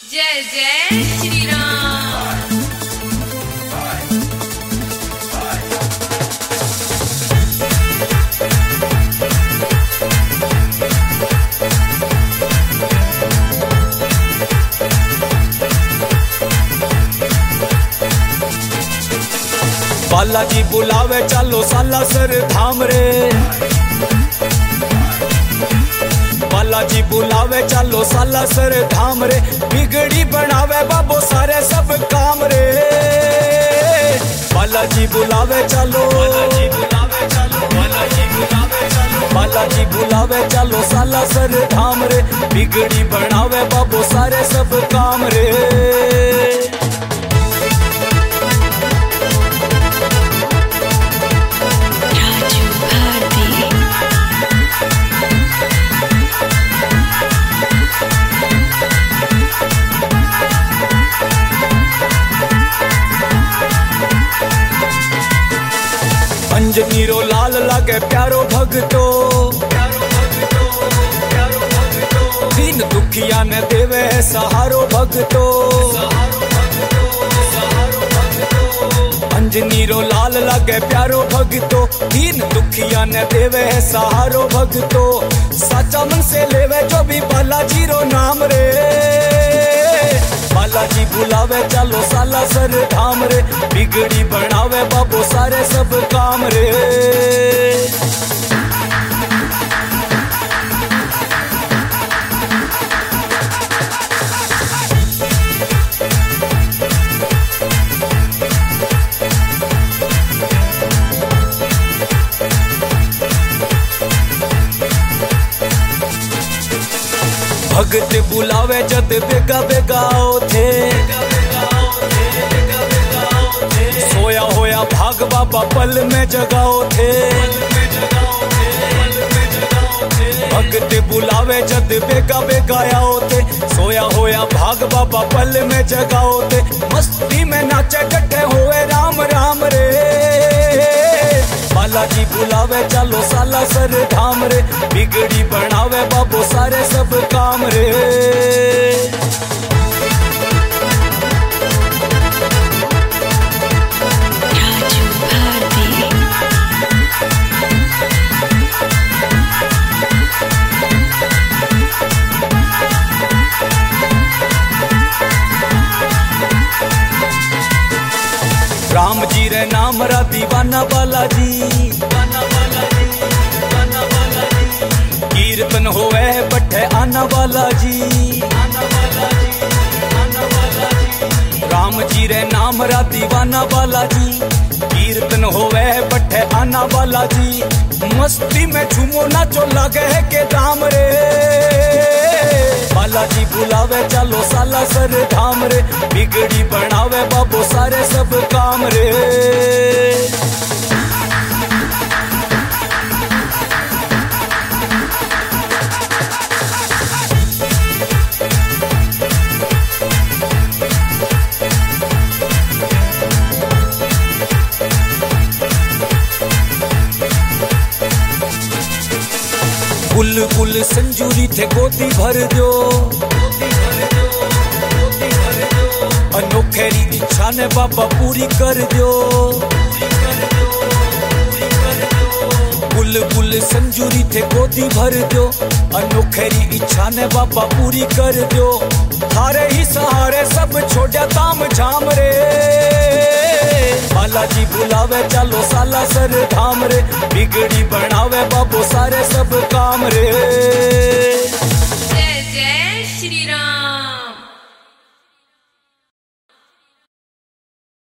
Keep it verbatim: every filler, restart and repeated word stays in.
जय जय श्री राम। बालाजी बुलावे चलो सालासर धाम रे। बालाजी बुलावे चलो सालासर धाम रे। बिगड़ी बनावे बाबो सारे सब काम रे। बालाजी बुलावे चलो बालाजी बुलावे चलो बालाजी बुलावे चलो बालाजी बुलावे चलो सालासर धाम रे। बिगड़ी बनावे बाबो सारे सब काम रे। अंजनीरो लाल लागे प्यारो भगतो। दीन दुखिया ने देवे सहारो भगतो। अंजनीरो लाल लागे प्यारो भगतो। दीन दुखिया ने देवे सहारो भगतो। साचा मन से लेवे जो भी बालाजी रो नाम रे। बालाजी बुलावे चलो सालासर धाम रे। बिगड़ी बनावे बाबो सारे सब काम रे। भगत बुलावे जद बेगा बेगा आओ थे। सोया होया भाग बाबा पल में जगाओ थे। भगत बुलावे जद बेगा बेगा आओ थे। सोया होया भाग बाबा पल में जगाओ थे। मस्ती में नाचे कट्ठे हुए राम राम रे। बालाजी बुलावे चलो सालासर धाम रे। बिगड़ी बनावे बाबो सारे सब काम रे। राम जी रे नाम रा दीवाना बालाजी। कीर्तन होवे बट्ठे आना बालाजी। राम जी रे नाम रा दीवाना बालाजी। कीर्तन होवे बट्ठे आना बालाजी। मस्ती में झूमो नाचो लगे है के दाम रे। बालाजी बुलावे चलो सालासर धाम रे। बिगड़ी बनावे बाबो सारे सब काम रे। बुलबुल संजूरी थे गोदी भर दो। अनोखेरी इच्छा ने बाबा पूरी कर दो। बुलबुल संजूरी थे गोदी भर दो। अनोखेरी इच्छा ने बाबा पूरी कर दो। थारे ही सहारे सब छोड़ा ताम झाम रे। बालाजी बुलावे चलो सालासर धाम रे। बिगड़ी बनावे बाबो सारे सब काम रे। जय जय श्री राम।